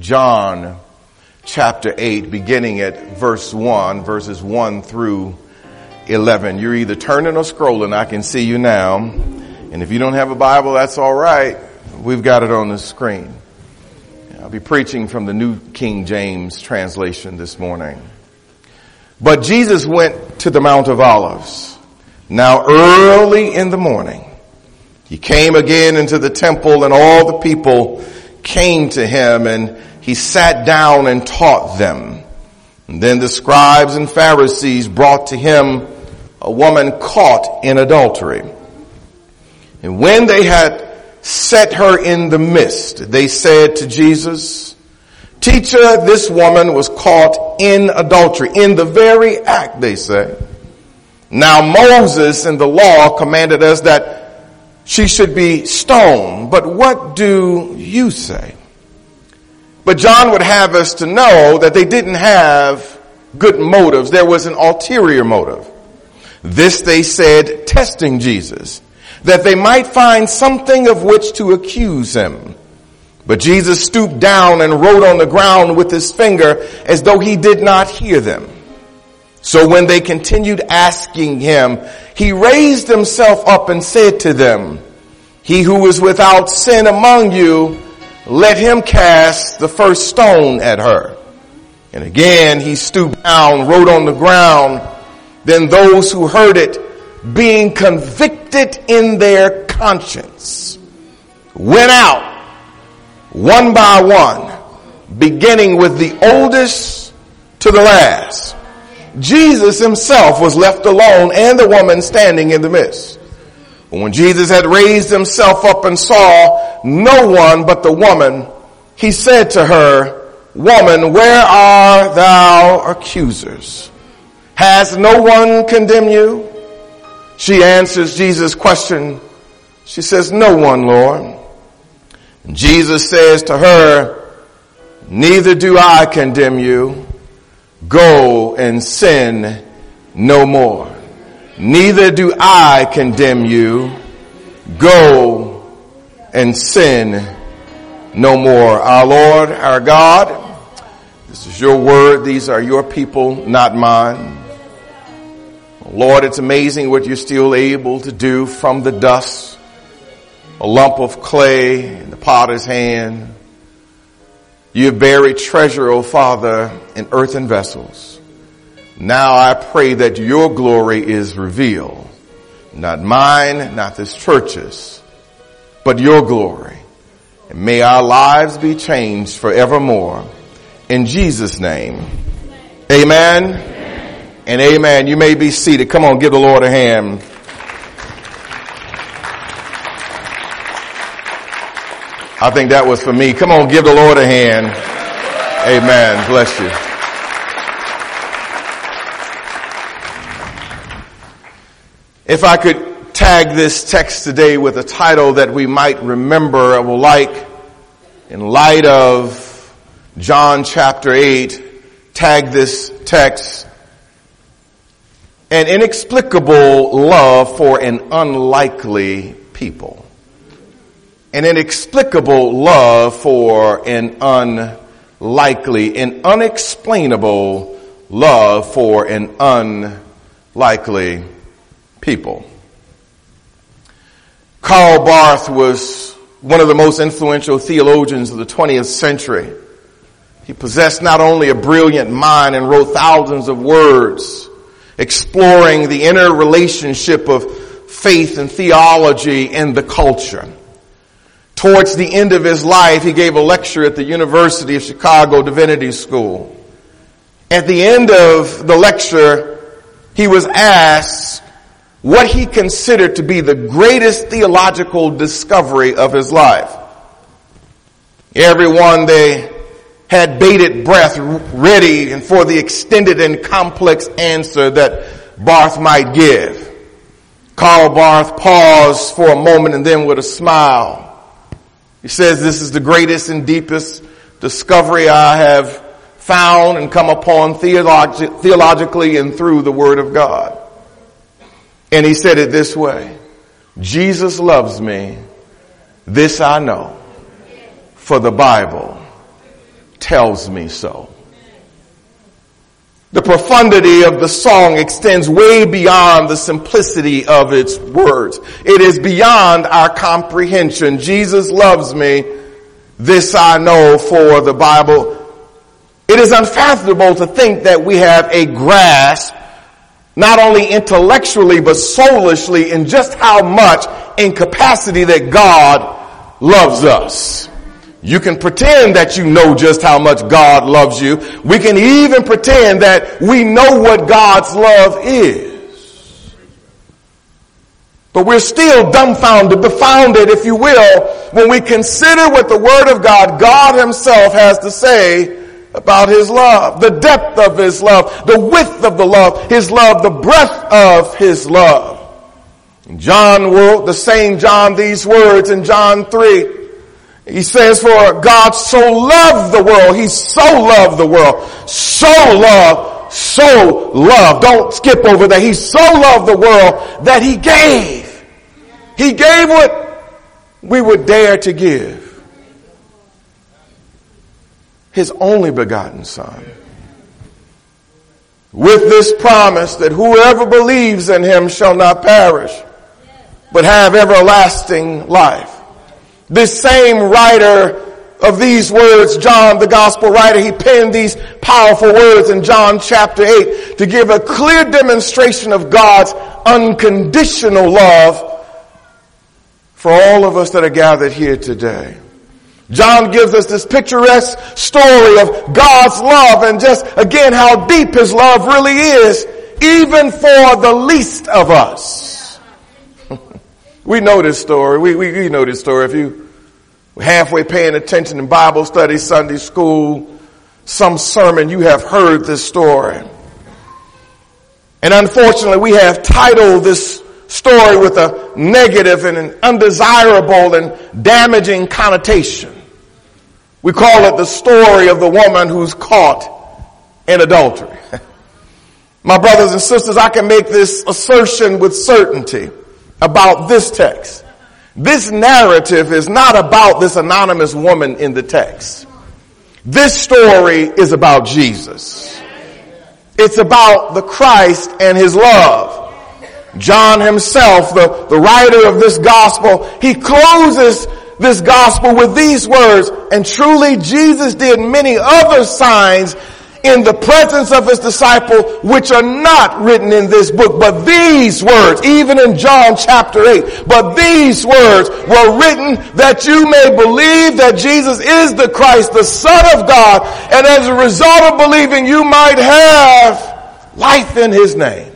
John chapter 8, beginning at verses 1 through 11. You're either turning or scrolling. I can see you now. And if you don't have a Bible, that's all right. We've got it on the screen. I'll be preaching from the New King James translation this morning. But Jesus went to the Mount of Olives. Now early in the morning, he came again into the temple, and all the people came to him, and he sat down and taught them. And then the scribes and Pharisees brought to him a woman caught in adultery. And when they had set her in the midst, they said to Jesus, "Teacher, this woman was caught in adultery." In the very act, they say. Now Moses in the law commanded us that she should be stoned. But what do you say? But John would have us to know that they didn't have good motives. There was an ulterior motive. This they said, testing Jesus, that they might find something of which to accuse him. But Jesus stooped down and wrote on the ground with his finger as though he did not hear them. So when they continued asking him, he raised himself up and said to them, "He who is without sin among you, let him cast the first stone at her." And again he stooped down, wrote on the ground. Then those who heard it, being convicted in their conscience, went out one by one, beginning with the oldest to the last. Jesus himself was left alone, and the woman standing in the midst. When Jesus had raised himself up and saw no one but the woman, he said to her, "Woman, where are thou accusers? Has no one condemned you?" She answers Jesus' question. She says, "No one, Lord." And Jesus says to her, "Neither do I condemn you. Go and sin no more." Neither do I condemn you. Go and sin no more. Our Lord, our God, this is your word. These are your people, not mine. Lord, it's amazing what you're still able to do from the dust, a lump of clay in the potter's hand. You have buried treasure, O Father, in earthen vessels. Now I pray that your glory is revealed. Not mine, not this church's, but your glory. And may our lives be changed forevermore. In Jesus' name, amen and amen. You may be seated. Come on, give the Lord a hand. I think that was for me. Come on, give the Lord a hand. Amen. Bless you. If I could tag this text today with a title that we might remember, I would like, in light of John chapter 8, tag this text, "An inexplicable love for an unlikely people." An inexplicable love for an unlikely, an unexplainable love for an unlikely people. Karl Barth was one of the most influential theologians of the 20th century. He possessed not only a brilliant mind and wrote thousands of words exploring the inner relationship of faith and theology in the culture. Towards the end of his life, he gave a lecture at the University of Chicago Divinity School. At the end of the lecture, he was asked what he considered to be the greatest theological discovery of his life. Everyone, they had bated breath, ready and for the extended and complex answer that Barth might give. Karl Barth paused for a moment, and then with a smile, he says, "This is the greatest and deepest discovery I have found and come upon theologically and through the Word of God." And he said it this way: "Jesus loves me, this I know, for the Bible tells me so. The profundity of the song extends way beyond the simplicity of its words. It is beyond our comprehension. Jesus loves me. This I know, for the Bible. It is unfathomable to think that we have a grasp, not only intellectually but soulishly, in just how much in capacity that God loves us. You can pretend that you know just how much God loves you. We can even pretend that we know what God's love is. But we're still dumbfounded, befounded, if you will, when we consider what the Word of God Himself has to say about His love, the depth of His love, the width of the love, His love, the breadth of His love. John wrote, the same John, these words in John 3. He says, for God so loved the world. He so loved the world. So loved. Don't skip over that. He so loved the world that He gave. He gave what we would dare to give. His only begotten Son. With this promise that whoever believes in Him shall not perish, but have everlasting life. This same writer of these words, John, the gospel writer, he penned these powerful words in John chapter 8 to give a clear demonstration of God's unconditional love for all of us that are gathered here today. John gives us this picturesque story of God's love and just, again, how deep His love really is, even for the least of us. We know this story. We know this story. If you were halfway paying attention in Bible study, Sunday school, some sermon, you have heard this story. And unfortunately, we have titled this story with a negative and an undesirable and damaging connotation. We call it the story of the woman who's caught in adultery. My brothers and sisters, I can make this assertion with certainty about this text. This narrative is not about this anonymous woman in the text. This story is about Jesus. It's about the Christ and His love. John himself, the writer of this gospel, he closes this gospel with these words, and truly Jesus did many other signs in the presence of His disciple, which are not written in this book. But these words, even in John chapter 8, but these words were written that you may believe that Jesus is the Christ, the Son of God, and as a result of believing, you might have life in His name.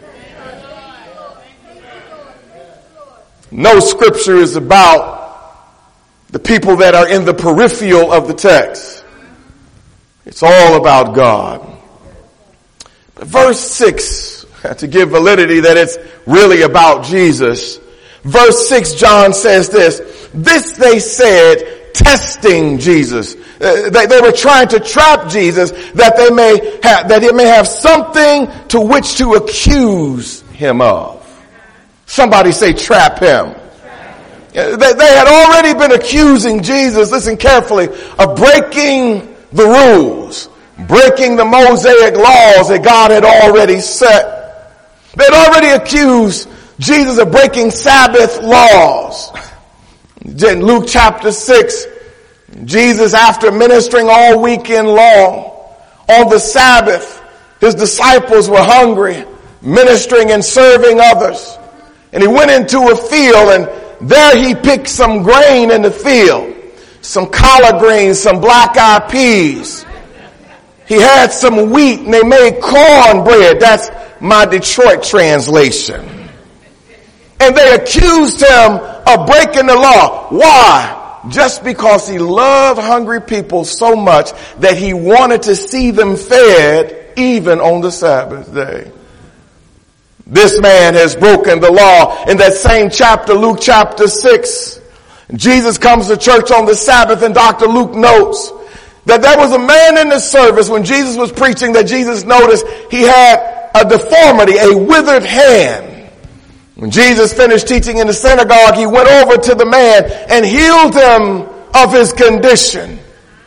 No scripture is about the people that are in the peripheral of the text. It's all about God. But verse 6, to give validity that it's really about Jesus, verse 6, John says this. This they said, testing Jesus. They were trying to trap Jesus that he may have something to which to accuse Him of. Somebody say trap Him. They had already been accusing Jesus, listen carefully, of breaking the rules, breaking the Mosaic laws that God had already set. They'd already accused Jesus of breaking Sabbath laws. In Luke chapter 6, Jesus, after ministering all weekend long, on the Sabbath, His disciples were hungry, ministering and serving others. And He went into a field, and there He picked some grain in the field. Some collard greens, some black-eyed peas. He had some wheat and they made cornbread. That's my Detroit translation. And they accused Him of breaking the law. Why? Just because He loved hungry people so much that He wanted to see them fed even on the Sabbath day. This man has broken the law. In that same chapter, Luke chapter 6, Jesus comes to church on the Sabbath, and Dr. Luke notes that there was a man in the service when Jesus was preaching that Jesus noticed he had a deformity, a withered hand. When Jesus finished teaching in the synagogue, He went over to the man and healed him of his condition.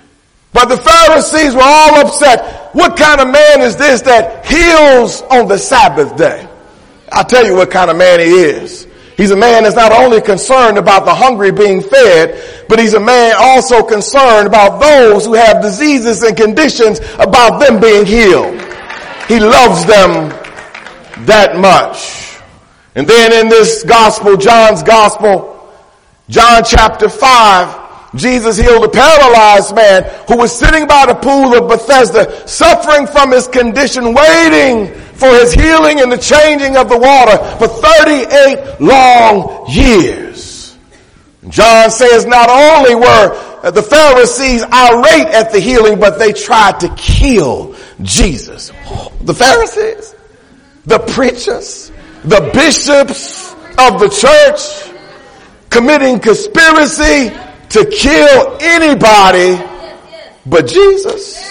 But the Pharisees were all upset. What kind of man is this that heals on the Sabbath day? I'll tell you what kind of man he is. He's a man that's not only concerned about the hungry being fed, but he's a man also concerned about those who have diseases and conditions, about them being healed. He loves them that much. And then in this gospel, John's gospel, John chapter 5, Jesus healed a paralyzed man who was sitting by the pool of Bethesda, suffering from his condition, waiting for his healing and the changing of the water for 38 long years. John says not only were the Pharisees irate at the healing, but they tried to kill Jesus. The Pharisees, the preachers, the bishops of the church, committing conspiracy to kill anybody but Jesus.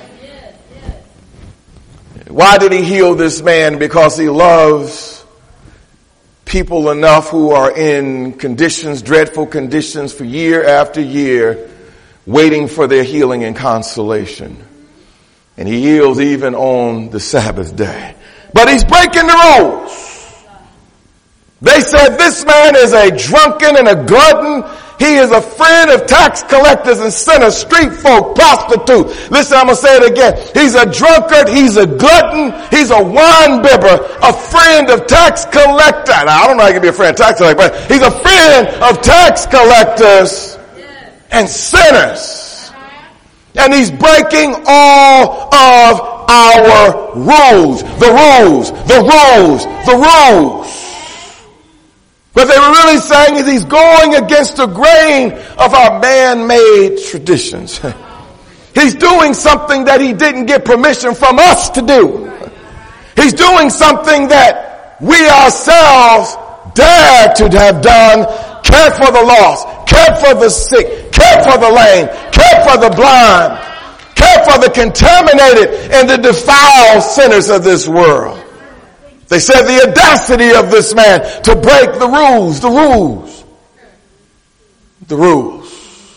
Why did he heal this man? Because he loves people enough who are in conditions, dreadful conditions, for year after year, waiting for their healing and consolation. And he heals even on the Sabbath day. But he's breaking the rules. They said this man is a drunken and a glutton. He is a friend of tax collectors and sinners, street folk, prostitutes. Listen, I'm going to say it again. He's a drunkard. He's a glutton. He's a wine bibber, a friend of tax collectors. Now, I don't know how he can be a friend of tax collectors, but he's a friend of tax collectors and sinners. And he's breaking all of our rules. The rules, the rules, the rules. What they were really saying is he's going against the grain of our man-made traditions. He's doing something that he didn't get permission from us to do. He's doing something that we ourselves dared to have done. Care for the lost, care for the sick, care for the lame, care for the blind, care for the contaminated and the defiled sinners of this world. They said the audacity of this man to break the rules, the rules, the rules.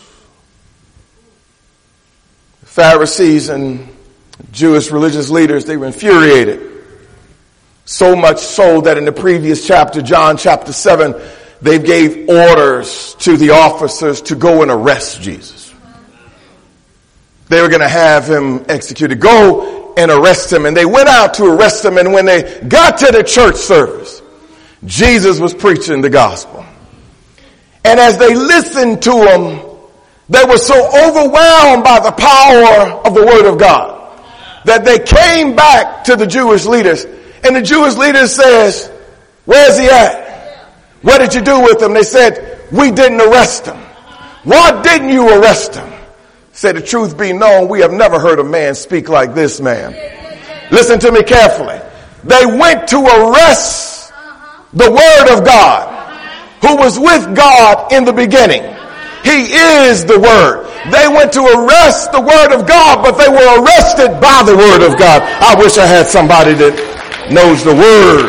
The Pharisees and Jewish religious leaders, they were infuriated. So much so that in the previous chapter, John chapter 7, they gave orders to the officers to go and arrest Jesus. They were going to have him executed. Go and arrest him. And they went out to arrest him. And when they got to the church service, Jesus was preaching the gospel. And as they listened to him, they were so overwhelmed by the power of the word of God that they came back to the Jewish leaders. And the Jewish leaders says, where's he at? What did you do with him? They said, we didn't arrest him. Why didn't you arrest him? Said, the truth be known, we have never heard a man speak like this man. Listen to me carefully. They went to arrest the word of God, who was with God in the beginning. He is the word. They went to arrest the word of God, but they were arrested by the word of God. I wish I had somebody that knows the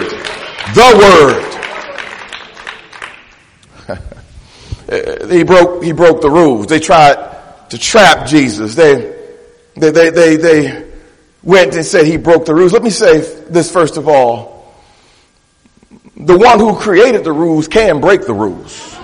word. He broke the rules. They tried to trap Jesus. They went and said he broke the rules. Let me say this first of all. The one who created the rules can break the rules.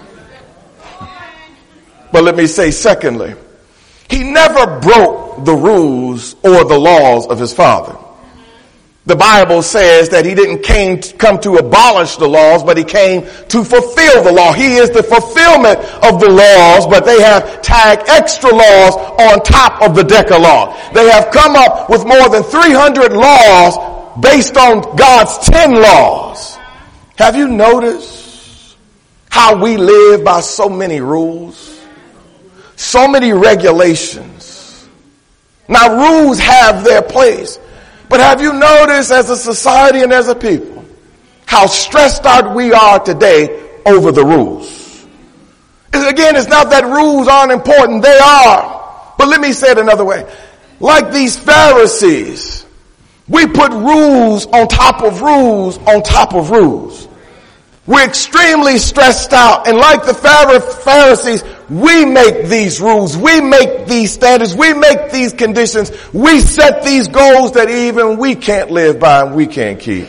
But let me say secondly, he never broke the rules or the laws of his Father. The Bible says that he didn't come to abolish the laws, but he came to fulfill the law. He is the fulfillment of the laws, but they have tagged extra laws on top of the Decalogue. They have come up with more than 300 laws based on God's 10 laws. Have you noticed how we live by so many rules? So many regulations. Now, rules have their place. But have you noticed as a society and as a people how stressed out we are today over the rules? Again, it's not that rules aren't important. They are. But let me say it another way. Like these Pharisees, we put rules on top of rules on top of rules. We're extremely stressed out. And like the Pharisees, we make these rules. We make these standards. We make these conditions. We set these goals that even we can't live by and we can't keep.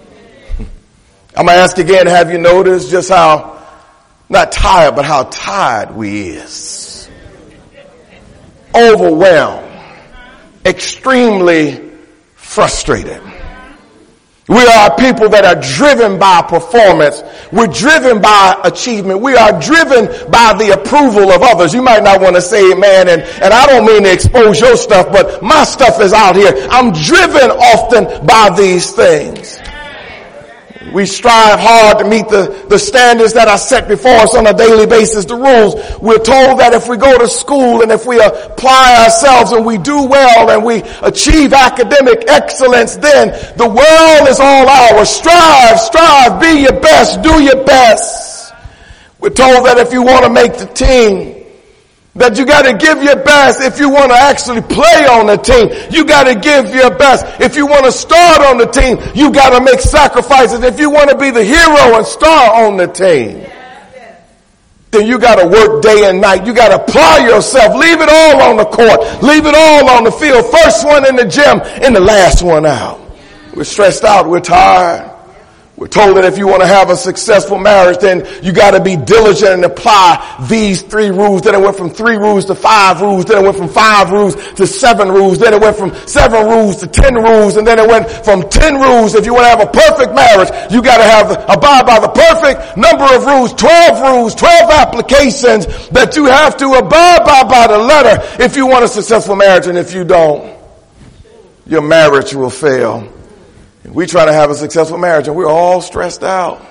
I'm going to ask again, have you noticed just how, not tired, but how tired we is? Overwhelmed. Extremely frustrated. We are people that are driven by performance. We're driven by achievement. We are driven by the approval of others. You might not want to say amen, and I don't mean to expose your stuff, but my stuff is out here. I'm driven often by these things. We strive hard to meet the standards that are set before us on a daily basis, the rules. We're told that if we go to school and if we apply ourselves and we do well and we achieve academic excellence, then the world is all ours. Strive, be your best, do your best. We're told that if you want to make the team, that you got to give your best. If you want to actually play on the team, you got to give your best. If you want to start on the team, you got to make sacrifices. If you want to be the hero and star on the team, then you got to work day and night. You got to apply yourself. Leave it all on the court. Leave it all on the field. First one in the gym and the last one out. We're stressed out. We're tired. We're told that if you want to have a successful marriage, then you got to be diligent and apply these 3 rules. Then it went from 3 rules to 5 rules. Then it went from 5 rules to 7 rules. Then it went from 7 rules to 10 rules. And then it went from 10 rules. If you want to have a perfect marriage, you got to abide by the perfect number of rules, 12 applications that you have to abide by the letter if you want a successful marriage. And if you don't, your marriage will fail. We try to have a successful marriage and we're all stressed out.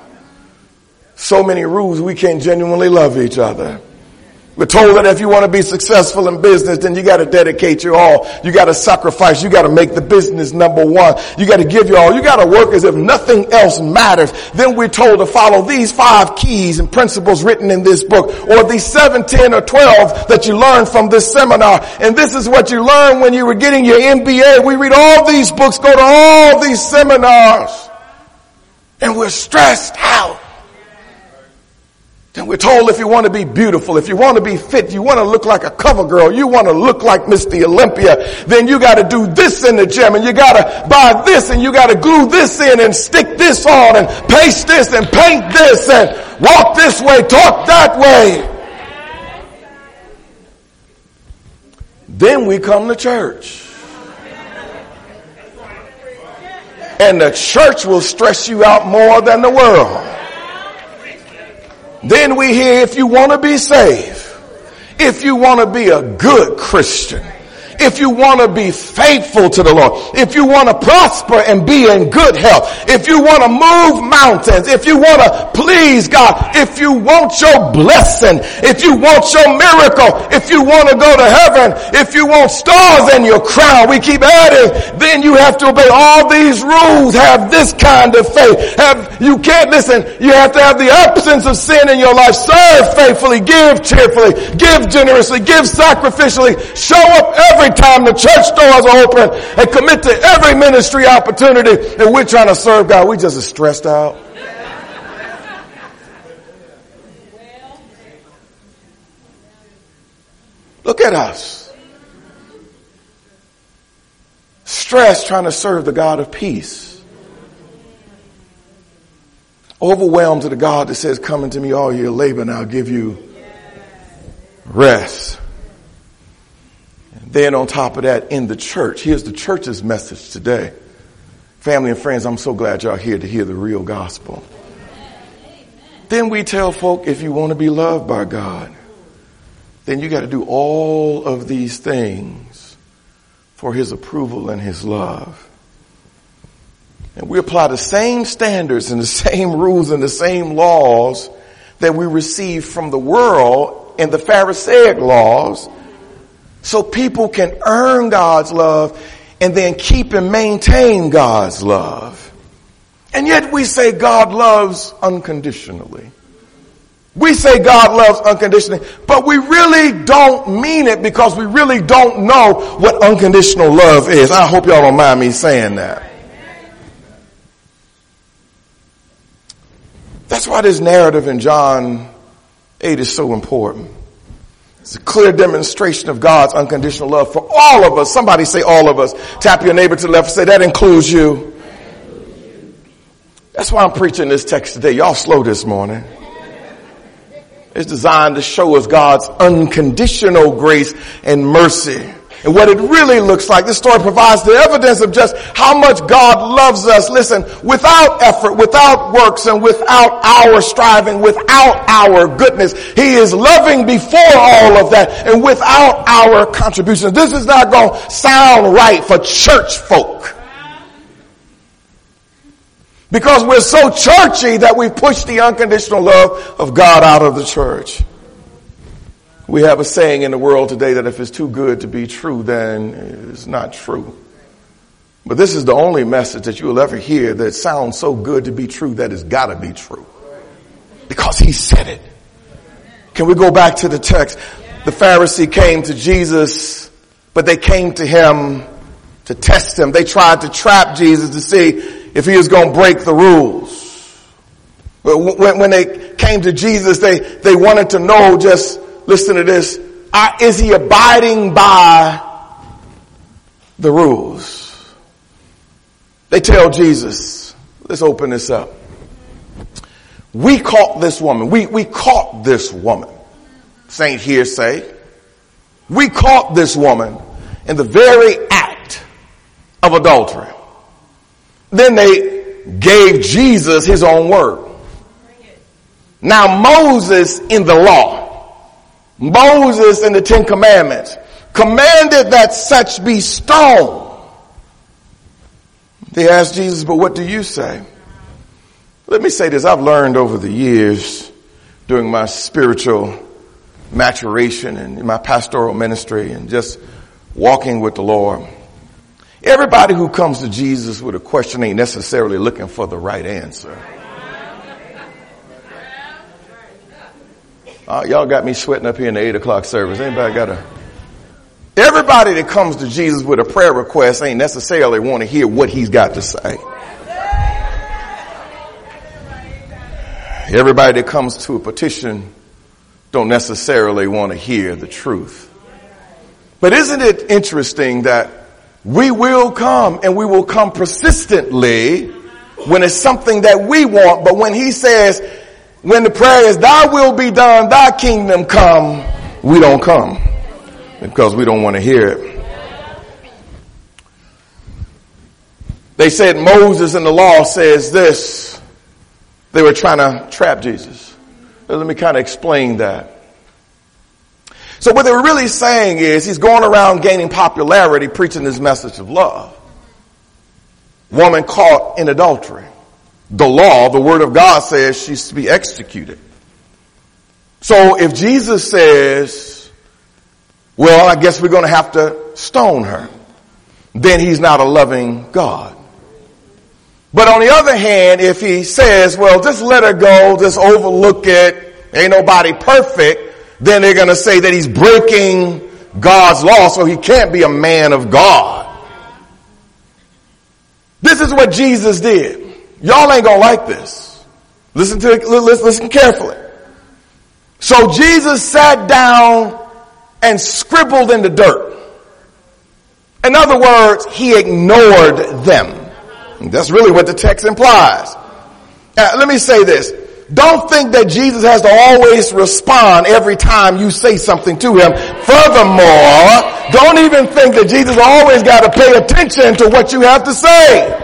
So many rules, we can't genuinely love each other. We're told that if you want to be successful in business, then you got to dedicate your all. You got to sacrifice. You got to make the business number one. You got to give your all. You got to work as if nothing else matters. Then we're told to follow these 5 keys and principles written in this book, or these 7, 10, or 12 that you learned from this seminar. And this is what you learned when you were getting your MBA. We read all these books, go to all these seminars, and we're stressed out. And we're told if you want to be beautiful, if you want to be fit, you want to look like a cover girl, you want to look like Mr. Olympia, then you got to do this in the gym and you got to buy this and you got to glue this in and stick this on and paste this and paint this and walk this way, talk that way. Then we come to church. And the church will stress you out more than the world. Then we hear if you want to be saved, if you want to be a good Christian, if you want to be faithful to the Lord, if you want to prosper and be in good health, if you want to move mountains, if you want to please God, if you want your blessing, if you want your miracle, if you want to go to heaven, if you want stars in your crown, we keep adding, then you have to obey all these rules, have this kind of faith, you can't listen, you have to have the absence of sin in your life, serve faithfully, give cheerfully, give generously, give sacrificially, show up every time the church doors are open, and commit to every ministry opportunity, and we're trying to serve God. We just are stressed out. Look at us. Stressed trying to serve the God of peace. Overwhelmed to the God that says, come unto me all your labor and I'll give you rest. Then on top of that, in the church, here's the church's message today. Family and friends, I'm so glad y'all here to hear the real gospel. Then we tell folk, if you want to be loved by God, then you got to do all of these things for his approval and his love. And we apply the same standards and the same rules and the same laws that we receive from the world and the Pharisaic laws, so people can earn God's love and then keep and maintain God's love. And yet we say God loves unconditionally. We say God loves unconditionally, but we really don't mean it because we really don't know what unconditional love is. I hope y'all don't mind me saying that. That's why this narrative in John 8 is so important. It's a clear demonstration of God's unconditional love for all of us. Somebody say all of us. Tap your neighbor to the left and say, that includes you. That's why I'm preaching this text today. Y'all slow this morning. It's designed to show us God's unconditional grace and mercy. And what it really looks like. This story provides the evidence of just how much God loves us. Listen, without effort, without works, and without our striving, without our goodness. He is loving before all of that and without our contributions. This is not going to sound right for church folk. Because we're so churchy that we push the unconditional love of God out of the church. We have a saying in the world today that if it's too good to be true, then it's not true. But this is the only message that you will ever hear that sounds so good to be true that it's got to be true. Because he said it. Can we go back to the text? The Pharisee came to Jesus, but they came to him to test him. They tried to trap Jesus to see if he was going to break the rules. When they came to Jesus, they wanted to know, just listen to this, is he abiding by the rules? They tell Jesus, let's open this up. We caught this woman. We caught this woman. Saint hearsay. We caught this woman in the very act of adultery. Then they gave Jesus his own word. Now Moses in the law, Moses in the 10 Commandments, commanded that such be stoned. They asked Jesus, but what do you say? Let me say this. I've learned over the years during my spiritual maturation and in my pastoral ministry and just walking with the Lord. Everybody who comes to Jesus with a question ain't necessarily looking for the right answer. Y'all got me sweating up here in the 8 o'clock service. Everybody that comes to Jesus with a prayer request ain't necessarily want to hear what he's got to say. Everybody that comes to a petition don't necessarily want to hear the truth. But isn't it interesting that we will come and we will come persistently when it's something that we want, but when he says, when the prayer is, thy will be done, thy kingdom come, we don't come because we don't want to hear it. They said Moses in the law says this. They were trying to trap Jesus. Let me kind of explain that. So what they were really saying is he's going around gaining popularity, preaching this message of love. Woman caught in adultery. The law, the word of God says she's to be executed. So if Jesus says, well, I guess we're going to have to stone her, then he's not a loving God. But on the other hand, if he says, well, just let her go, just overlook it, ain't nobody perfect, then they're going to say that he's breaking God's law, so he can't be a man of God. This is what Jesus did. Y'all ain't going to like this. Listen carefully. So Jesus sat down and scribbled in the dirt. In other words, he ignored them. And that's really what the text implies. Now, let me say this. Don't think that Jesus has to always respond every time you say something to him. Furthermore, don't even think that Jesus always got to pay attention to what you have to say.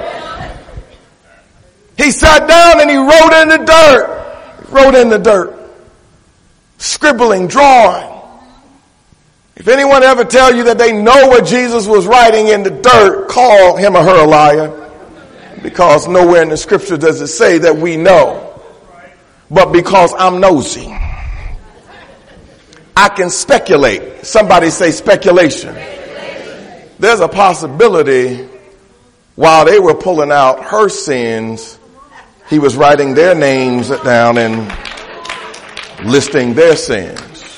He sat down and he wrote in the dirt. He wrote in the dirt. Scribbling, drawing. If anyone ever tell you that they know what Jesus was writing in the dirt, call him or her a liar. Because nowhere in the scripture does it say that we know. But because I'm nosy, I can speculate. Somebody say speculation. There's a possibility while they were pulling out her sins, he was writing their names down and listing their sins.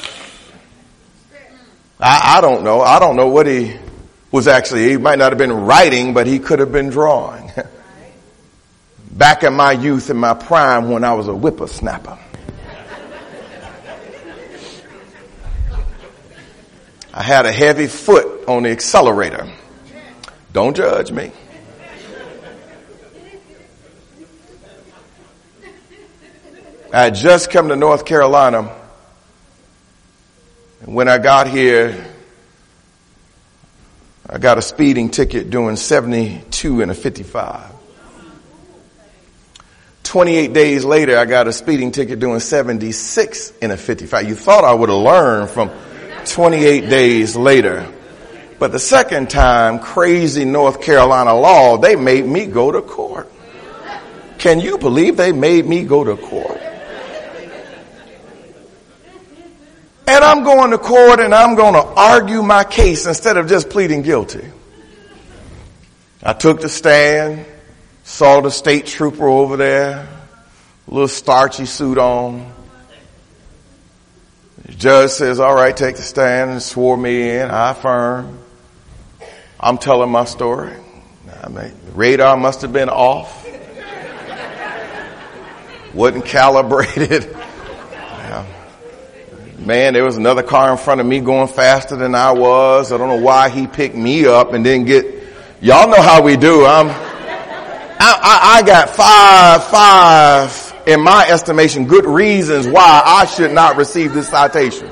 I don't know. I don't know what he was actually, he might not have been writing, but he could have been drawing. back in my youth and my prime when I was a whippersnapper. I had a heavy foot on the accelerator. Don't judge me. I had just come to North Carolina. And when I got here, I got a speeding ticket doing 72 and a 55. 28 days later, I got a speeding ticket doing 76 and a 55. You thought I would have learned from 28 days later. But the second time, crazy North Carolina law, they made me go to court. Can you believe they made me go to court? And I'm going to court and I'm going to argue my case instead of just pleading guilty. I took the stand, saw the state trooper over there, a little starchy suit on. The judge says, all right, take the stand, and swore me in. I affirm. I'm telling my story. I mean, the radar must have been off. Wasn't calibrated. Man, there was another car in front of me going faster than I was. I don't know why he picked me up and didn't get, y'all know how we do. I got five, in my estimation, good reasons why I should not receive this citation.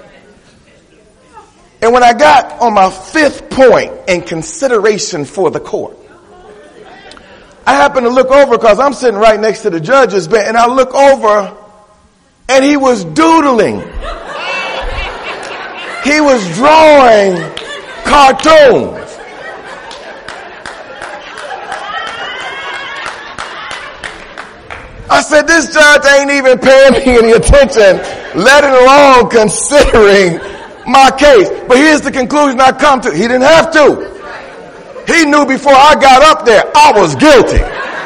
And when I got on my fifth point in consideration for the court, I happened to look over because I'm sitting right next to the judge's bench, and I look over and he was doodling. He was drawing cartoons. I said, this judge ain't even paying me any attention, let alone considering my case. But here's the conclusion I come to. He didn't have to. He knew before I got up there, I was guilty.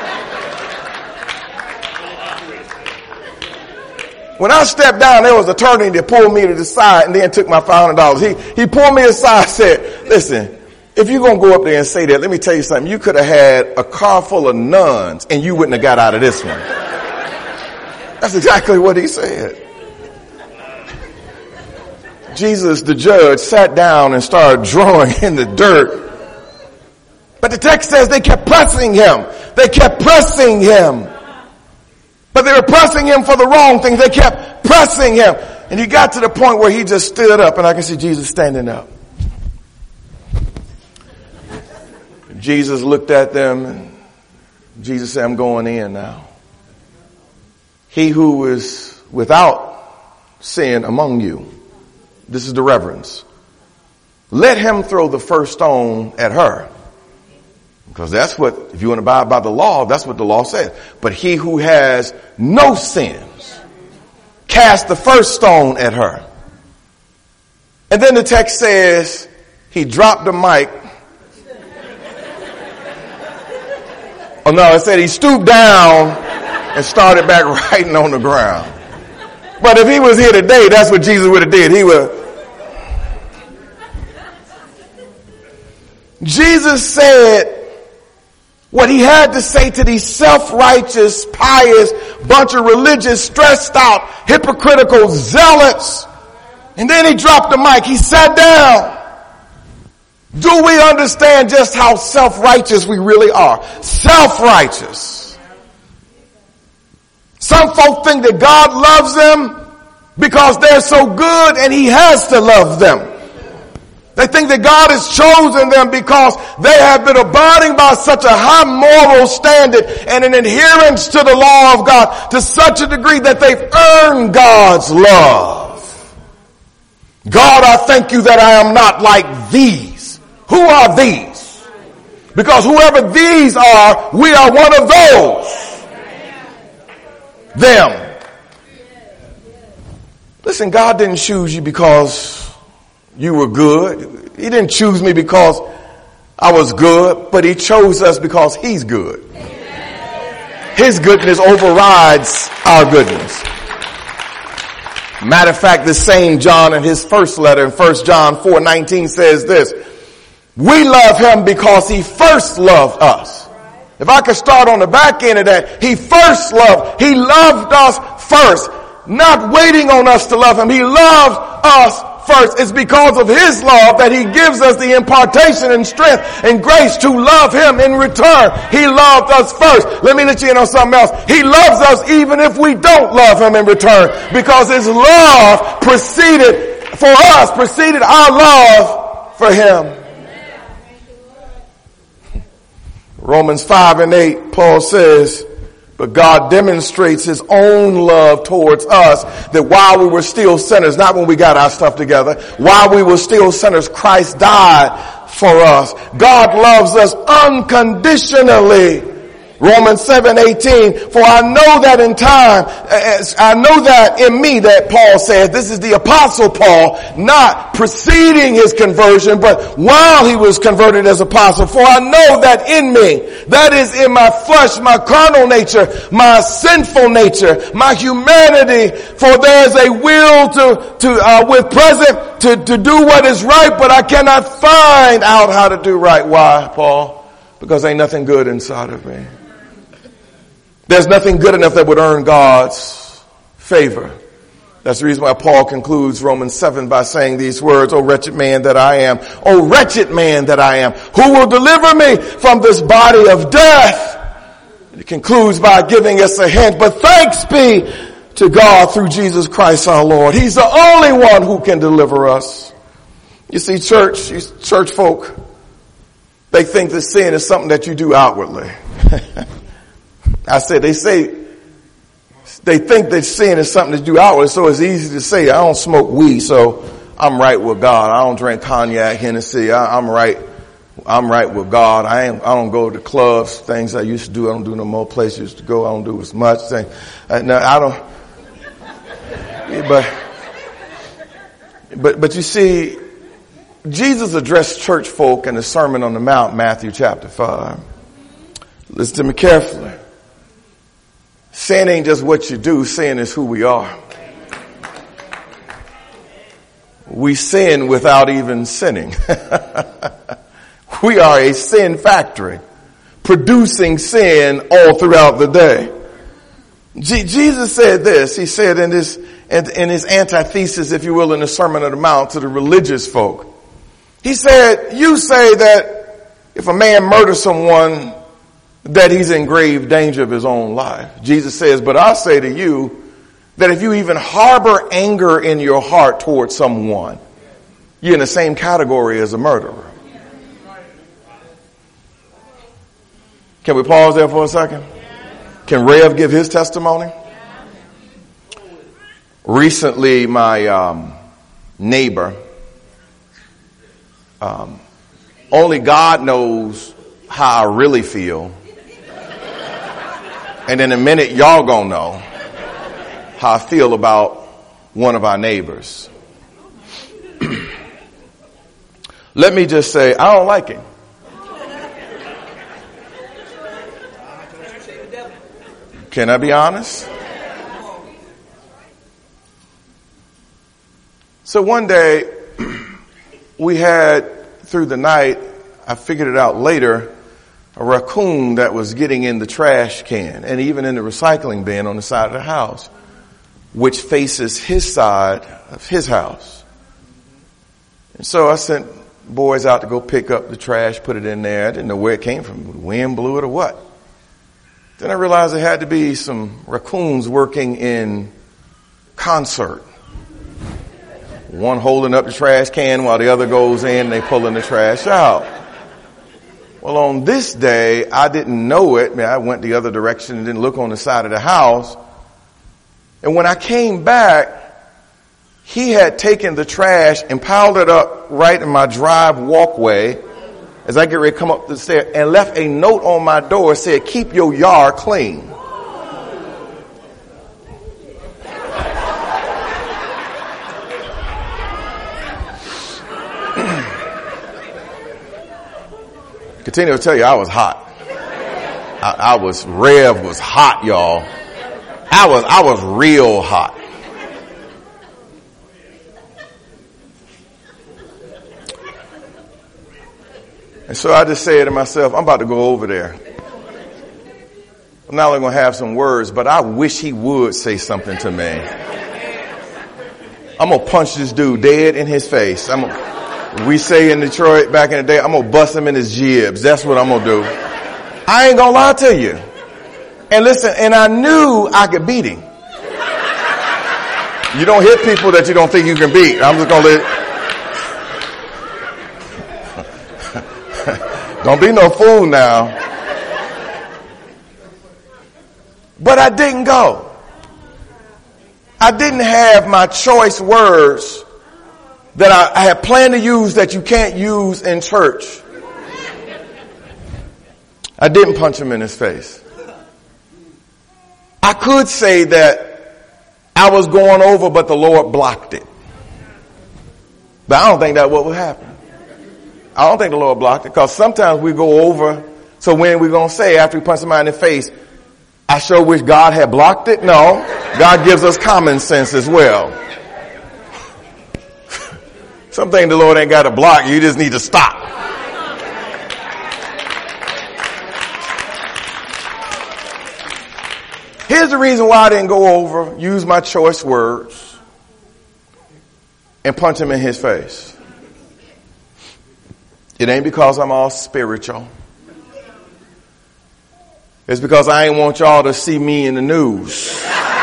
When I stepped down, there was an attorney that pulled me to the side and then took my $500. He pulled me aside and said, listen, if you're going to go up there and say that, let me tell you something. You could have had a car full of nuns and you wouldn't have got out of this one. That's exactly what he said. Jesus, the judge, sat down and started drawing in the dirt. But the text says they kept pressing him. They kept pressing him. But they were pressing him for the wrong things. They kept pressing him. And he got to the point where he just stood up, and I can see Jesus standing up. Jesus looked at them, and Jesus said, I'm going in now. He who is without sin among you, this is the reverence, let him throw the first stone at her. Because that's what, if you want to abide by the law, that's what the law says. But he who has no sins, cast the first stone at her. And then the text says, he dropped the mic. Oh no, it said he stooped down and started back writing on the ground. But if he was here today, that's what Jesus would have did. He would. Jesus said what he had to say to these self-righteous, pious, bunch of religious, stressed out, hypocritical zealots. And then he dropped the mic. He sat down. Do we understand just how self-righteous we really are? Self-righteous. Some folk think that God loves them because they're so good and he has to love them. They think that God has chosen them because they have been abiding by such a high moral standard and an adherence to the law of God to such a degree that they've earned God's love. God, I thank you that I am not like these. Who are these? Because whoever these are, we are one of those. Them. Listen, God didn't choose you because you were good. He didn't choose me because I was good, but he chose us because he's good. His goodness overrides our goodness. Matter of fact, the same John in his first letter in 1 John 4:19 says this, we love him because he first loved us. If I could start on the back end of that, he first loved. He loved us first, not waiting on us to love him. He loved us first. It's because of his love that he gives us the impartation and strength and grace to love him in return. He loved us first. Let me let you in on something else. He loves us even if we don't love him in return, because his love preceded our love for him. Romans 5:8, Paul says, but God demonstrates his own love towards us, that while we were still sinners, not when we got our stuff together, while we were still sinners, Christ died for us. God loves us unconditionally. Romans 7:18, for I know that in me, that Paul says, this is the apostle Paul, not preceding his conversion, but while he was converted as apostle. For I know that in me, that is in my flesh, my carnal nature, my sinful nature, my humanity, for there is a will to do what is right, but I cannot find out how to do right. Why, Paul? Because ain't nothing good inside of me. There's nothing good enough that would earn God's favor. That's the reason why Paul concludes Romans 7 by saying these words, O wretched man that I am, O wretched man that I am, who will deliver me from this body of death? And it concludes by giving us a hint, but thanks be to God through Jesus Christ our Lord. He's the only one who can deliver us. You see, church folk, they think that sin is something that you do outwardly. I said, they think that sin is something to do outward, so it's easy to say, I don't smoke weed, so I'm right with God. I don't drink cognac, Hennessy. I'm right with God. I don't go to clubs, things I used to do. I don't do no more places to go. I don't do as much thing. But you see, Jesus addressed church folk in the Sermon on the Mount, Matthew chapter 5. Listen to me carefully. Sin ain't just what you do. Sin is who we are. We sin without even sinning. We are a sin factory, producing sin all throughout the day. Jesus said this. He said in his antithesis, if you will, in the Sermon on the Mount to the religious folk. He said, you say that if a man murders someone, that he's in grave danger of his own life. Jesus says, but I say to you that if you even harbor anger in your heart towards someone, you're in the same category as a murderer. Can we pause there for a second? Can Rev give his testimony? Recently, my neighbor, only God knows how I really feel. And in a minute, y'all gonna know how I feel about one of our neighbors. Let me just say, I don't like him. Can I be honest? So one day, we had, through the night, I figured it out later, a raccoon that was getting in the trash can and even in the recycling bin on the side of the house, which faces his side of his house. And so I sent boys out to go pick up the trash, put it in there. I didn't know where it came from. The wind blew it or what. Then I realized there had to be some raccoons working in concert. One holding up the trash can while the other goes in and they pulling the trash out. Well, on this day, I didn't know it. I went the other direction and didn't look on the side of the house. And when I came back, he had taken the trash and piled it up right in my drive walkway as I get ready to come up the stairs and left a note on my door that said, keep your yard clean. Continue to tell you, I was hot. Rev was hot, y'all. I was real hot. And so I just said to myself, I'm about to go over there I'm not only going to have some words, but I wish he would say something to me. I'm going to punch this dude dead in his face. We say in Detroit back in the day, I'm going to bust him in his jibs. That's what I'm going to do. I ain't going to lie to you. And listen, and I knew I could beat him. You don't hit people that you don't think you can beat. I'm just going to don't be no fool now. But I didn't go. I didn't have my choice words that I had planned to use that you can't use in church. I didn't punch him in his face. I could say that I was going over, but the Lord blocked it. But I don't think that's what would happen. I don't think the Lord blocked it, because sometimes we go over. So when we going to say after we punch somebody in the face, I sure wish God had blocked it? No. God gives us common sense as well. Something the Lord ain't got to block. You just need to stop. Here's the reason why I didn't go over, use my choice words, and punch him in his face. It ain't because I'm all spiritual. It's because I ain't want y'all to see me in the news.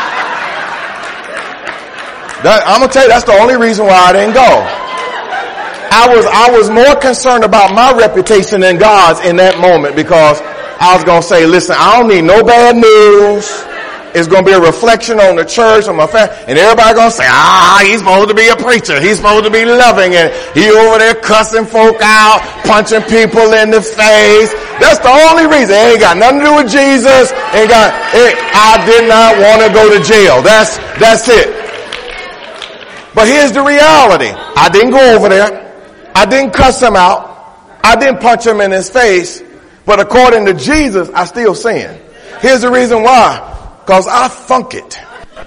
I'm going to tell you, that's the only reason why I didn't go. I was more concerned about my reputation than God's in that moment, because I was going to say, listen, I don't need no bad news. It's going to be a reflection on the church, on my family, and everybody going to say, he's supposed to be a preacher. He's supposed to be loving, and he over there cussing folk out, punching people in the face. That's the only reason. It ain't got nothing to do with Jesus. I did not want to go to jail. That's it. But here's the reality. I didn't go over there. I didn't cuss him out. I didn't punch him in his face. But according to Jesus, I still sin. Here's the reason why. Because I funk it.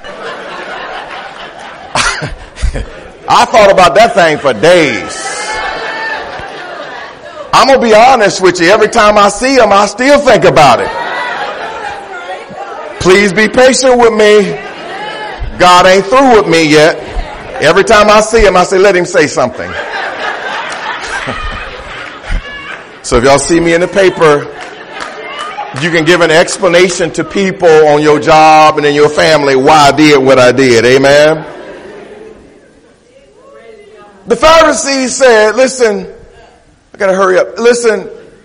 I thought about that thing for days. I'm going to be honest with you. Every time I see him, I still think about it. Please be patient with me. God ain't through with me yet. Every time I see him, I say, let him say something. So if y'all see me in the paper, you can give an explanation to people on your job and in your family why I did what I did. Amen. The Pharisees said, listen, I gotta hurry up. Listen,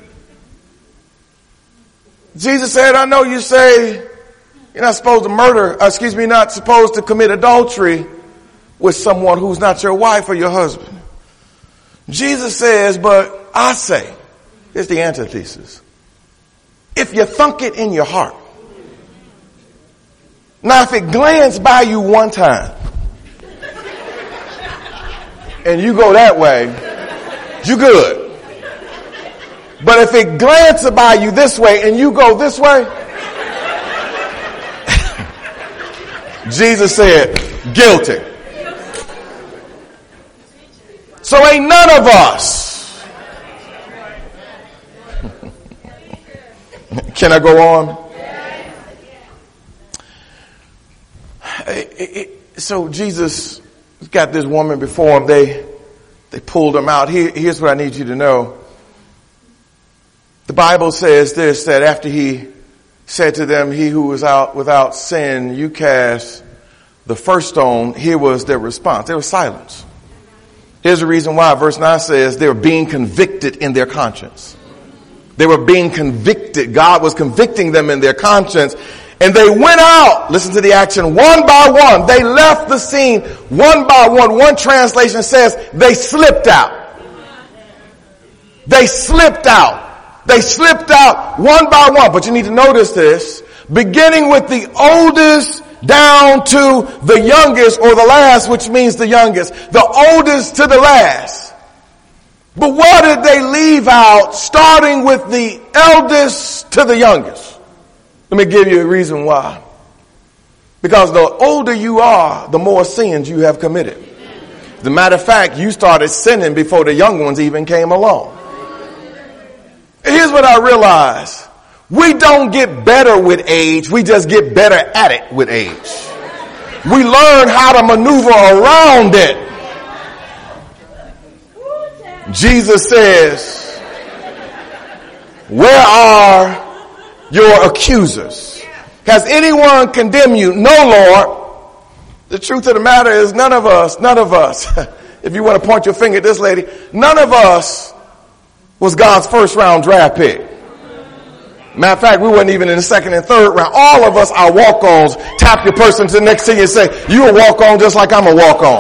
Jesus said, I know you say you're not supposed to not supposed to commit adultery with someone who's not your wife or your husband. Jesus says, but I say, here's the antithesis. If you thunk it in your heart. Now, if it glanced by you one time and you go that way, you good. But if it glances by you this way and you go this way, Jesus said, guilty. So ain't none of us. Can I go on? So Jesus got this woman before him. They pulled him out. Here's what I need you to know. The Bible says this, that after he said to them, he who was out without sin, you cast the first stone. Here was their response. There was silence. Here's the reason why. Verse 9 says they were being convicted in their conscience. They were being convicted. God was convicting them in their conscience. And they went out. Listen to the action. One by one. They left the scene one by one. One translation says they slipped out. They slipped out. They slipped out one by one. But you need to notice this. Beginning with the oldest down to the youngest, or the last, which means the youngest. The oldest to the last. But what did they leave out, starting with the eldest to the youngest? Let me give you a reason why. Because the older you are, the more sins you have committed. As a matter of fact, you started sinning before the young ones even came along. Here's what I realized. We don't get better with age. We just get better at it with age. We learn how to maneuver around it. Jesus says, where are your accusers? Has anyone condemned you? No, Lord. The truth of the matter is none of us, if you want to point your finger at this lady, none of us was God's first round draft pick. Matter of fact, we weren't even in the second and third round. All of us are walk-ons. Tap your person to the next to you and say, you a walk-on just like I'm a walk-on.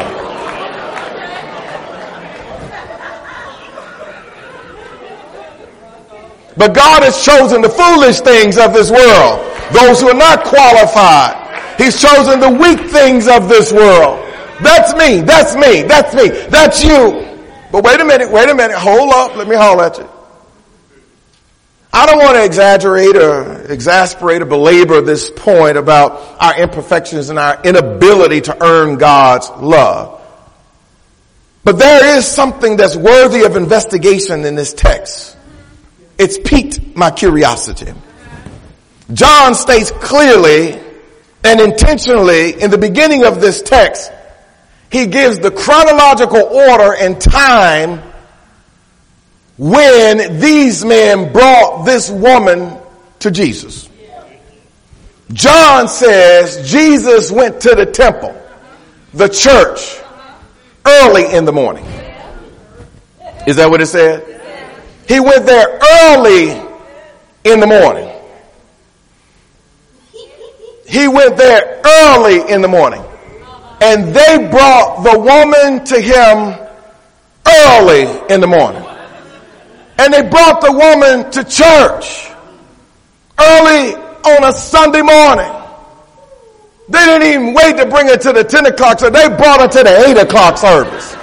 But God has chosen the foolish things of this world, those who are not qualified. He's chosen the weak things of this world. That's me, that's me, that's me, that's you. But wait a minute, hold up, let me holler at you. I don't want to exaggerate or exasperate or belabor this point about our imperfections and our inability to earn God's love. But there is something that's worthy of investigation in this text. It's piqued my curiosity. John states clearly and intentionally in the beginning of this text, he gives the chronological order and time when these men brought this woman to Jesus. John says Jesus went to the temple, the church, early in the morning. Is that what it said? He went there early in the morning. He went there early in the morning. And they brought the woman to him early in the morning. And they brought the woman to church early on a Sunday morning. They didn't even wait to bring her to the 10 o'clock, so they brought her to the 8 o'clock service.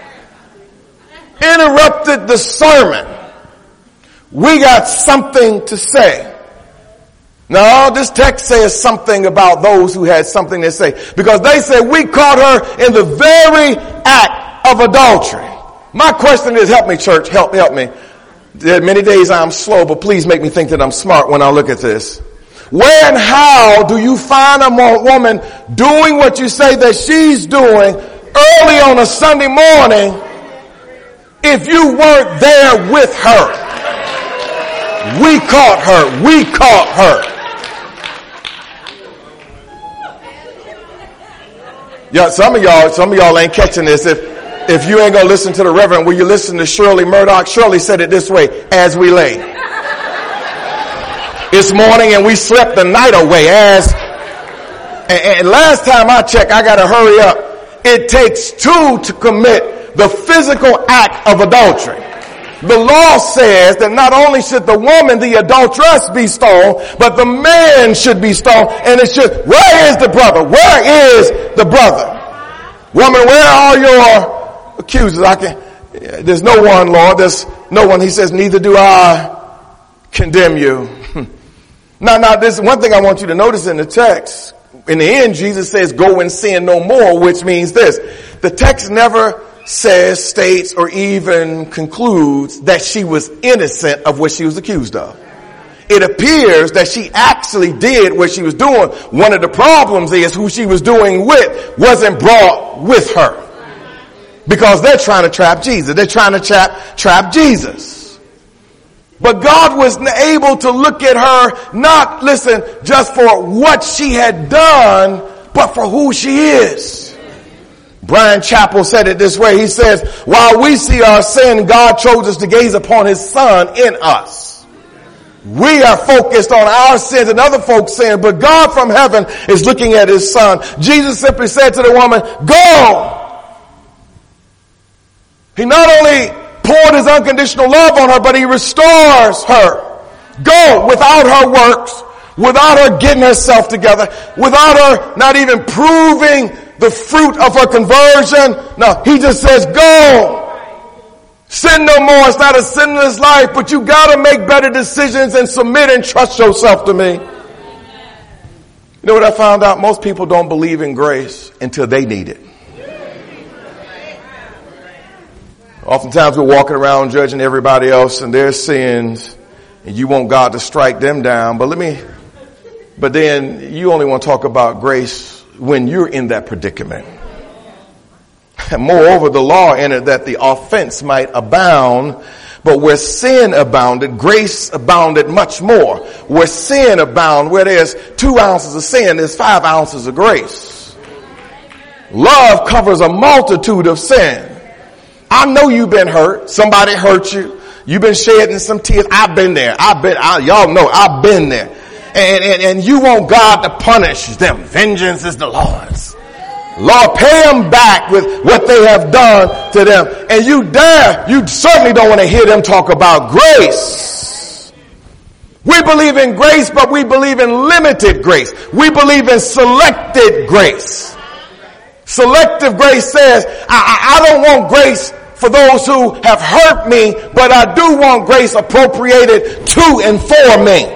Interrupted the sermon. We got something to say. No, this text says something about those who had something to say. Because they said we caught her in the very act of adultery. My question is, help me church, help me. There are many days I'm slow, but please make me think that I'm smart when I look at this. Where and how do you find a woman doing what you say that she's doing early on a Sunday morning if you weren't there with her? We caught her. We caught her. Yeah, some of y'all ain't catching this. If you ain't gonna listen to the Reverend, will you listen to Shirley Murdoch? Shirley said it this way: as we lay. It's morning and we slept the night away. And last time I checked, I gotta hurry up. It takes two to commit the physical act of adultery. The law says that not only should the woman, the adulteress, be stoned, but the man should be stoned. And it should, where is the brother? Where is the brother? Woman, where are your accusers? There's no one, Lord. There's no one. He says, neither do I condemn you. Now, this one thing I want you to notice in the text. In the end, Jesus says, go and sin no more, which means this. The text never says, states, or even concludes that she was innocent of what she was accused of. It appears that she actually did what she was doing. One of the problems is who she was doing with wasn't brought with her. Because they're trying to trap Jesus. They're trying to trap Jesus. But God was able to look at her, not, listen, just for what she had done, but for who she is. Brian Chappell said it this way. He says, while we see our sin, God chose us to gaze upon his son in us. We are focused on our sins and other folks' sins, but God from heaven is looking at his son. Jesus simply said to the woman, go. He not only poured his unconditional love on her, but he restores her. Go, without her works, without her getting herself together, without her not even proving the fruit of her conversion. No, he just says, go. Sin no more. It's not a sinless life, but you gotta make better decisions and submit and trust yourself to me. You know what I found out? Most people don't believe in grace until they need it. Oftentimes we're walking around judging everybody else and their sins and you want God to strike them down. But then you only want to talk about grace when you're in that predicament. Moreover, the law entered that the offense might abound, but where sin abounded, grace abounded much more. Where sin abounded, where there's 2 ounces of sin, there's 5 ounces of grace. Love covers a multitude of sin. I know you've been hurt. Somebody hurt you. You've been shedding some tears. I've been there. Y'all know I've been there. And you want God to punish them. Vengeance is the Lord's. Lord, pay them back with what they have done to them. And you certainly don't want to hear them talk about grace. We believe in grace, but we believe in limited grace. We believe in selected grace. Selective grace says, I don't want grace for those who have hurt me, but I do want grace appropriated to and for me.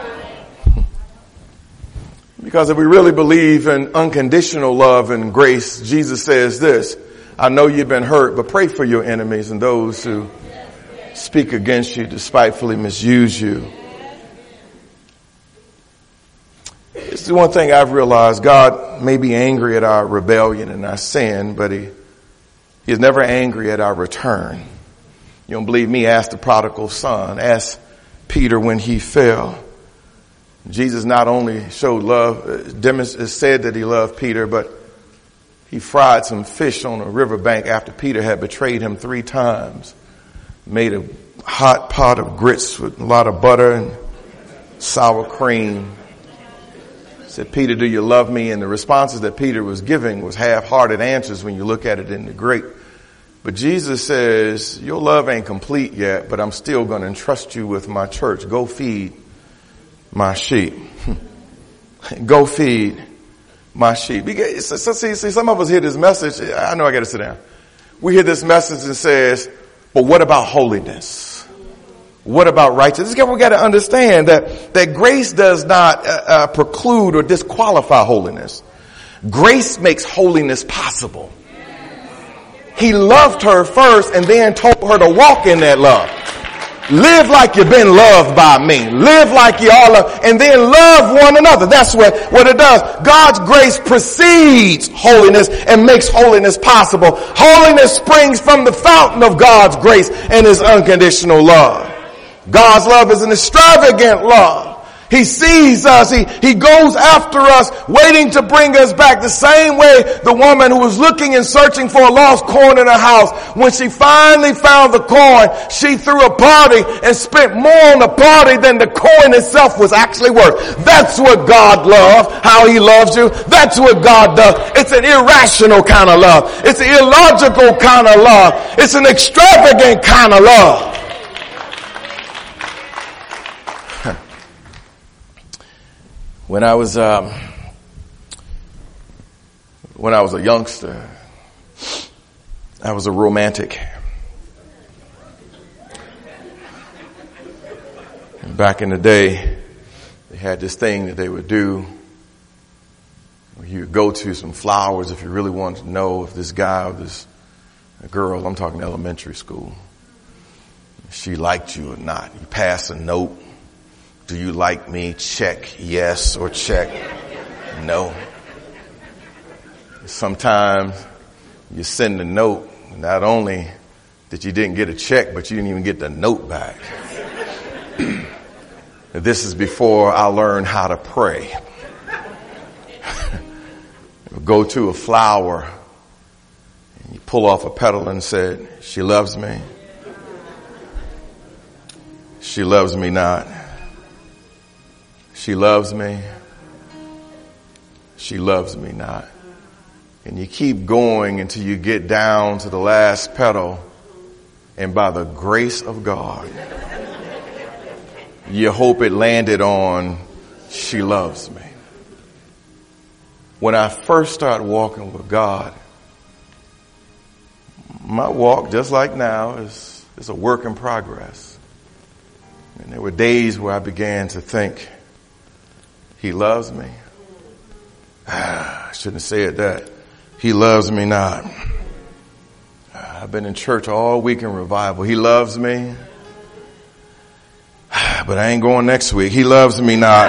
Because if we really believe in unconditional love and grace, Jesus says this, I know you've been hurt, but pray for your enemies and those who speak against you, despitefully misuse you. It's the one thing I've realized. God may be angry at our rebellion and our sin, but he is never angry at our return. You don't believe me? Ask the prodigal son. Ask Peter when he fell. Jesus not only showed love, said that he loved Peter, but he fried some fish on a riverbank after Peter had betrayed him 3 times. Made a hot pot of grits with a lot of butter and sour cream. Said, Peter, do you love me? And the responses that Peter was giving was half-hearted answers when you look at it in the Greek. But Jesus says, your love ain't complete yet, but I'm still going to entrust you with my church. Go feed my sheep. Go feed my sheep. See, some of us hear this message. I know I got to sit down. We hear this message and says, but what about holiness? What about righteousness? We got to understand that grace does not preclude or disqualify holiness. Grace makes holiness possible. He loved her first and then told her to walk in that love. Live like you've been loved by me. Live like you all love, and then love one another. That's what it does. God's grace precedes holiness and makes holiness possible. Holiness springs from the fountain of God's grace and his unconditional love. God's love is an extravagant love. He sees us. He goes after us, waiting to bring us back. The same way the woman who was looking and searching for a lost coin in her house, when she finally found the coin, she threw a party and spent more on the party than the coin itself was actually worth. That's what God loves, how he loves you. That's what God does. It's an irrational kind of love. It's an illogical kind of love. It's an extravagant kind of love. When I was a youngster, I was a romantic. And back in the day, they had this thing that they would do. You would go to some flowers if you really wanted to know if this guy or this girl, I'm talking elementary school, she liked you or not. You pass a note. Do you like me? Check yes or check no. Sometimes you send a note, not only that you didn't get a check, but you didn't even get the note back. This is before I learned how to pray. Go to a flower, and you pull off a petal and said, she loves me. She loves me not. She loves me. She loves me not. And you keep going until you get down to the last petal. And by the grace of God, you hope it landed on, she loves me. When I first started walking with God, my walk, just like now, is a work in progress. And there were days where I began to think, he loves me. I shouldn't have said that. He loves me not. I've been in church all week in revival. He loves me. but I ain't going next week. He loves me not.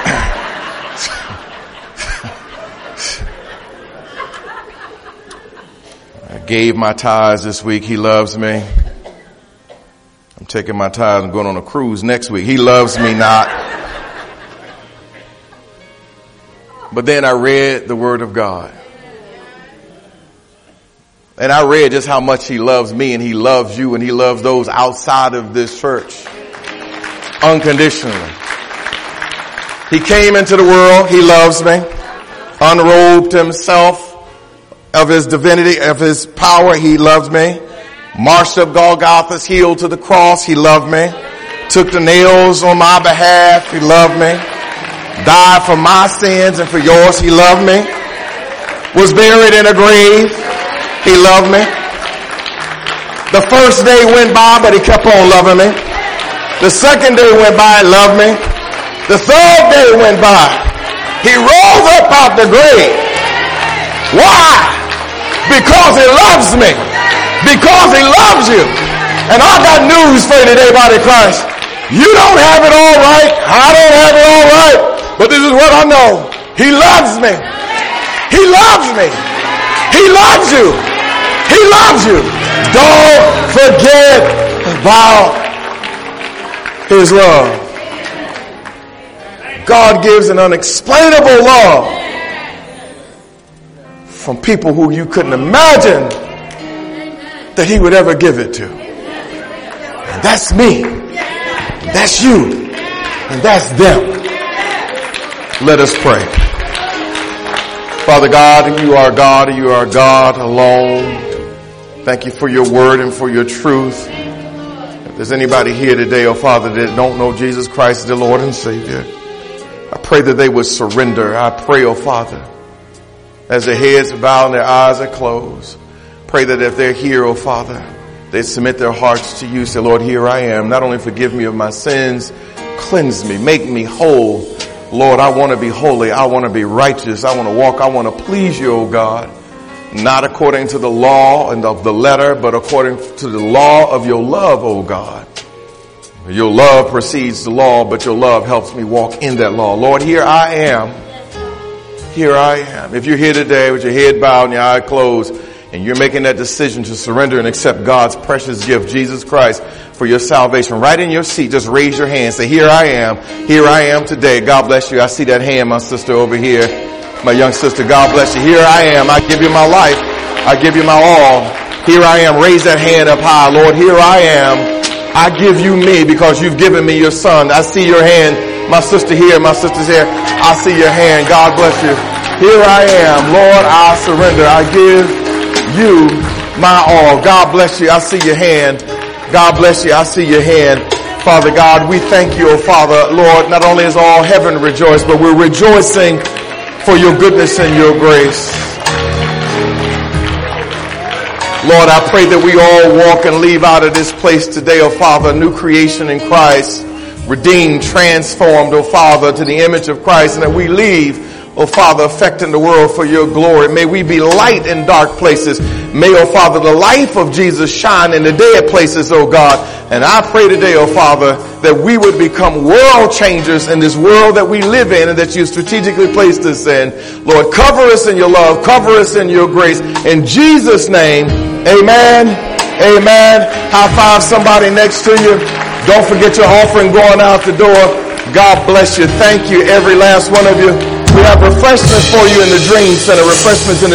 I gave my tithes this week. He loves me. I'm taking my tithes and going on a cruise next week. He loves me not. But then I read the Word of God. And I read just how much he loves me, and he loves you, and he loves those outside of this church unconditionally. He came into the world. He loves me. Unrobed himself of his divinity, of his power. He loves me. Marched up Golgotha's hill to the cross. He loved me. Took the nails on my behalf. He loved me. Died for my sins and for yours. He loved me. Was buried in a grave. He loved me. The first day went by, but he kept on loving me. The second day went by and loved me. The third day went by. He rose up out the grave. Why? Because he loves me. Because he loves you. And I got news for you today, body of Christ. You don't have it all right. I don't have it all right. But this is what I know. He loves me. He loves me. He loves you. He loves you. Don't forget about his love. God gives an unexplainable love from people who you couldn't imagine that he would ever give it to. And that's me. And that's you. And that's them. Let us pray. Father God, you are God, and you are God alone. Thank you for your word and for your truth. If there's anybody here today, oh Father, that don't know Jesus Christ as the Lord and Savior, I pray that they would surrender. I pray, oh Father, as their heads are bowed and their eyes are closed, pray that if they're here, oh Father, they submit their hearts to you. Say, Lord, here I am. Not only forgive me of my sins, cleanse me, make me whole. Lord, I want to be holy. I want to be righteous. I want to walk. I want to please you, oh God. Not according to the law and of the letter, but according to the law of your love, oh God. Your love precedes the law, but your love helps me walk in that law. Lord, here I am. Here I am. If you're here today with your head bowed and your eye closed, and you're making that decision to surrender and accept God's precious gift, Jesus Christ, for your salvation, right in your seat, just raise your hand. Say, here I am. Here I am today. God bless you. I see that hand, my sister over here. My young sister, God bless you. Here I am. I give you my life. I give you my all. Here I am. Raise that hand up high. Lord, here I am. I give you me because you've given me your son. I see your hand. My sister here, my sister's here. I see your hand. God bless you. Here I am. Lord, I surrender. I give you my all. God bless you. I see your hand. God bless you. I see your hand. Father God, we thank you, oh Father. Lord, not only is all heaven rejoiced, but we're rejoicing for your goodness and your grace. Lord, I pray that we all walk and leave out of this place today, oh Father, a new creation in Christ, redeemed, transformed, oh Father, to the image of Christ, and that we leave, oh Father, affecting the world for your glory. May we be light in dark places. May, oh Father, the life of Jesus shine in the dead places, oh God. And I pray today, oh Father, that we would become world changers in this world that we live in and that you strategically placed us in. Lord, cover us in your love. Cover us in your grace. In Jesus' name, amen. Amen. High five somebody next to you. Don't forget your offering going out the door. God bless you. Thank you, every last one of you. We have refreshments for you in the Dream Center. Refreshments in the